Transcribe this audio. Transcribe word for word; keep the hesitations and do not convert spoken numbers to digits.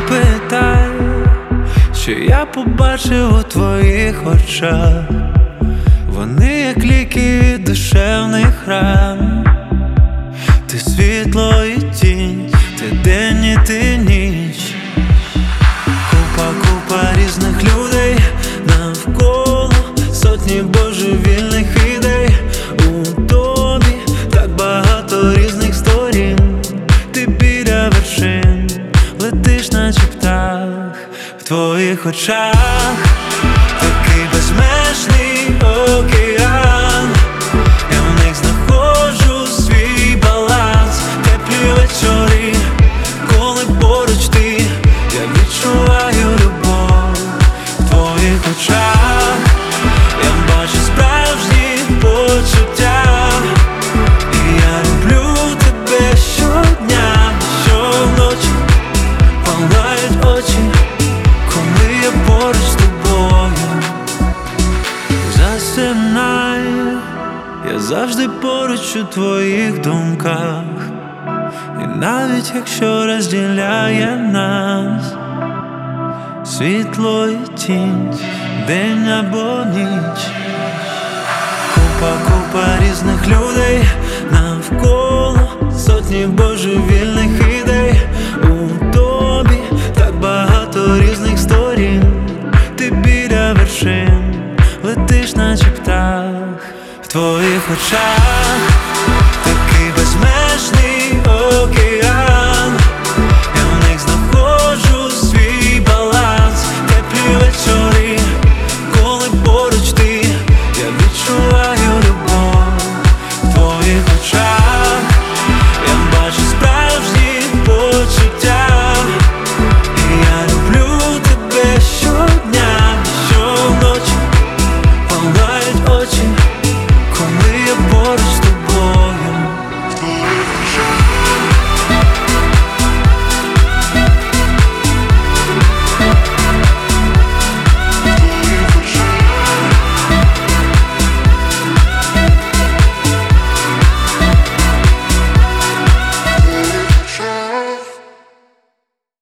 питай, що я побачив у твоїх очах. Вони як ліки від душевних ран. Ти світло і тінь, ти день і ти ніч. Купа, купа різних людей навколо, сотні божевільних ідей. У тобі так багато різних сторін. Ти біля вершин, летиш наче птах. В твоїх очах такий безмежний океан. Я в них знаходжу свій баланс. Теплі вечори, коли поруч ти, я відчуваю любов. В твоїх очах я бачу справжні почуття. І я люблю тебе щодня, щоночі палають очі, коли я поруч з тобою. Засинай, я завжди поруч у твоїх думках. І навіть якщо розділяє нас світло і тінь, день або ніч. Купа, купа різних людей навколо, сотні божевільних ідей. У тобі так багато різних сторін. Ти біля вершин, летиш наче птах. В твоїх очах такий безмежний океан. Я в них знаходжу свій баланс. Теплі вечори, коли поруч ти, я відчуваю любов. В твоїх очах я бачу справжні почуття. І я люблю тебе щодня, щоночі палають очі,